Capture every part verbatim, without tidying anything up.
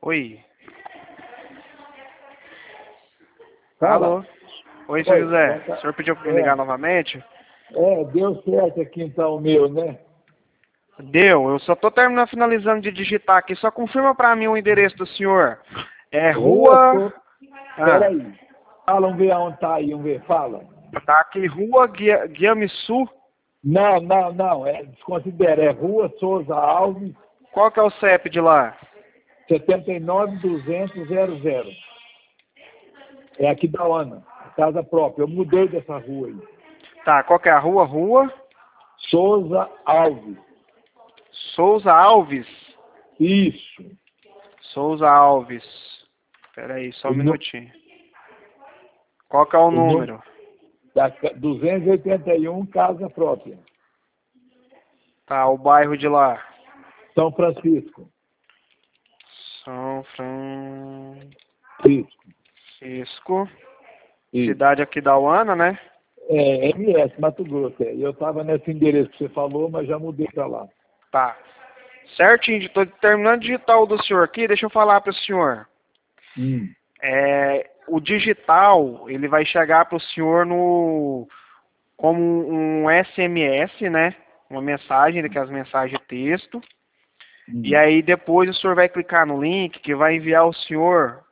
Oi. Fala. Alô? Oi, seu Oi, José. boa O senhor pediu para me É, ligar novamente? é, deu certo aqui então o meu, né? Deu. Eu só tô terminando, finalizando de digitar aqui. Só confirma para mim o endereço do senhor. É Rua, rua... tô... Ah, Peraí. Fala, vamos ver aonde tá aí, vamos ver, fala. tá aqui, Rua Guia... Guiamiçu. Não, não, não, é, desconsidera, é Rua Souza Alves, Qual que é o C E P de lá? setenta e nove duzentos zero zero. É aqui da Ana, casa própria. Eu mudei dessa rua aí. Tá, qual que é a rua? Rua Souza Alves. Souza Alves. Isso. Souza Alves. Pera aí, só O, um nu- minutinho. Qual que é o o número número? da ca- duzentos e oitenta e um, casa própria. Tá, o bairro de lá. São Francisco. São Isso. Francisco. Isso. Cidade aqui da Uana, né? É, M S, Mato Grosso. É. Eu estava nesse endereço que você falou, mas já mudei para lá. Tá. Certinho, estou terminando de digitar o do senhor aqui, deixa eu falar para o senhor. Hum. É, o digital, ele vai chegar para o senhor no, como um S M S, né? Uma mensagem, daquelas mensagens de texto. Hum. E aí depois o senhor vai clicar no link que vai enviar o senhor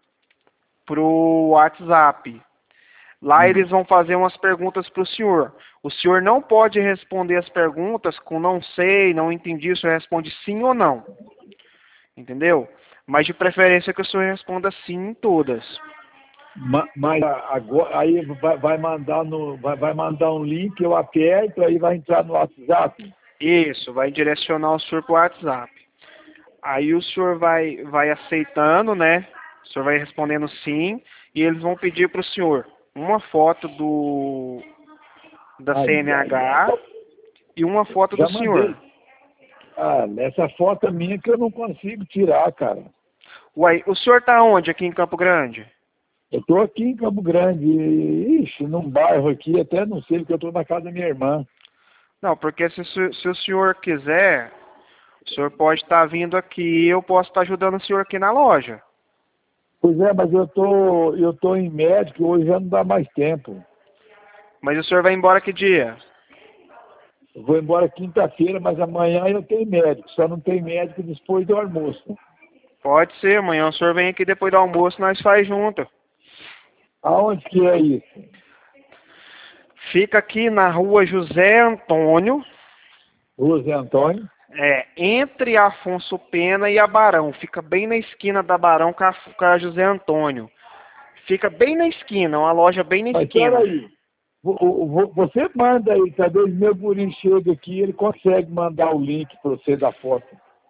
pro WhatsApp. Lá Hum. eles vão fazer umas perguntas para o senhor. O senhor não pode responder as perguntas com não sei, não entendi, o senhor responde sim ou não. Entendeu? Mas de preferência que o senhor responda sim em todas. Ma- Mas agora, aí vai, vai mandar no, vai, vai mandar um link, eu aperto, aí vai entrar no WhatsApp. Isso, vai direcionar o senhor para o WhatsApp. Aí o senhor vai, vai aceitando, né? O senhor vai respondendo sim, e eles vão pedir para o senhor uma foto do da Ai, ai, ai. C N H e uma foto do Já senhor. mandei. Ah, essa foto é minha que eu não consigo tirar, cara. Uai, o senhor está onde aqui em Campo Grande? Eu estou aqui em Campo Grande, ixi, num bairro aqui, até não sei, porque eu estou na casa da minha irmã. Não, porque se, se, se o senhor quiser, o senhor pode estar vindo aqui e eu posso estar ajudando o senhor aqui na loja. Pois é, mas eu tô, eu tô em médico, hoje já não dá mais tempo. Mas o senhor vai embora que dia? Eu vou embora quinta-feira, mas amanhã eu tenho médico, só não tem médico depois do almoço. Pode ser, amanhã o senhor vem aqui depois do almoço, nós faz junto. Aonde que é isso? Fica aqui na rua José Antônio, Rua Zé Antônio? é, entre a Afonso Pena e a Barão. Fica bem na esquina da Barão com a, com a José Antônio. Fica bem na esquina, uma loja bem na Mas esquina. peraí, vo- vo- você manda aí, talvez meu guri chega aqui, ele consegue mandar o link para você da foto.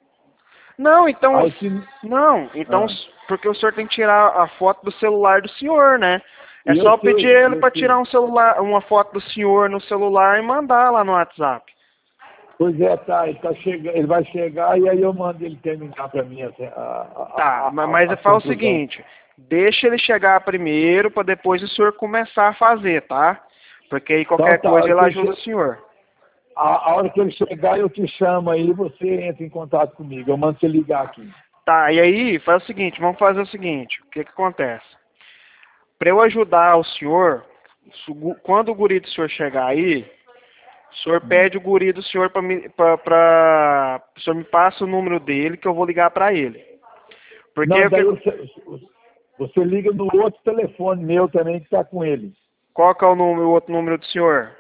Não, então, Aí se... não, então, Ah, porque o senhor tem que tirar a foto do celular do senhor, né? É eu só pedir sei, ele eu para tirar sei. um celular, uma foto do senhor no celular e mandar lá no WhatsApp. Pois é, tá, ele, tá chegando, ele vai chegar e aí eu mando ele terminar para mim assim, a, a, Tá, a, ma- a, mas a eu falo o conclusão. seguinte, deixa ele chegar primeiro para depois o senhor começar a fazer, tá? Porque aí Então qualquer tá, a coisa hora ele que ele, ajuda o che- senhor. a, a hora que ele chegar eu te chamo aí, você entra em contato comigo, eu mando você ligar aqui. Tá, e aí faz o seguinte, vamos fazer o seguinte, o que que acontece? Para eu ajudar o senhor, se o gu- quando o guri do senhor chegar aí, o senhor Hum. pede o guri do senhor para me, pra, pra, o senhor me passa o número dele que eu vou ligar para ele. Porque Não, o que, daí você, você liga no outro telefone meu também que está com ele. qual que é o número, o outro número do senhor?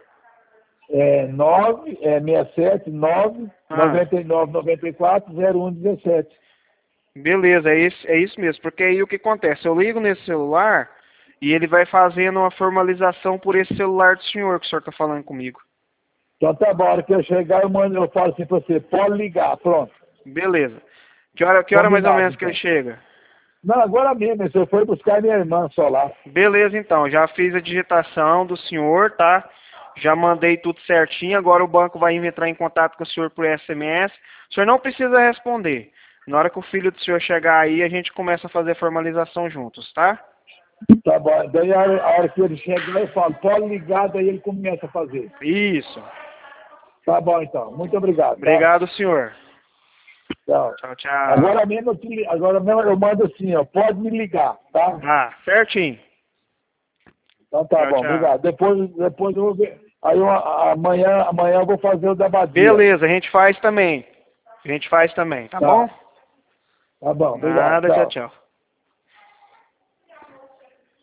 É nove, é sessenta e sete, nove, Ah, noventa e nove, noventa e quatro, zero um dezessete. beleza, é isso, é isso mesmo. Porque aí o que acontece? Eu ligo nesse celular e ele vai fazendo uma formalização por esse celular do senhor que o senhor está falando comigo. Então tá bom, a hora que eu chegar eu mando, eu falo assim para você, pode ligar, pronto. Beleza. Que hora, que hora mais ou Combinado menos que ele então. chega? Não, agora mesmo, você foi buscar minha irmã só lá. Beleza, então. Já fiz a digitação do senhor, tá? Já mandei tudo certinho. Agora o banco vai entrar em contato com o senhor por S M S. O senhor não precisa responder. Na hora que o filho do senhor chegar aí, a gente começa a fazer a formalização juntos, tá? Tá bom, daí a hora, a hora que ele chegar eu falo, pode ligar, daí ele começa a fazer. Isso. Tá bom então, muito obrigado, tá? Obrigado, senhor. Tchau. Tchau, tchau. Agora mesmo, eu te, agora mesmo eu mando assim, ó, pode me ligar, tá? Ah, certinho. Então tá Tchau, bom, tchau. obrigado. Depois, depois eu vou ver. Aí eu, amanhã, amanhã eu vou fazer o da Badia. Beleza, a gente faz também. A gente faz também, tá, Tá. bom? Tá bom, obrigado. Nada, tchau, Tchau. tchau.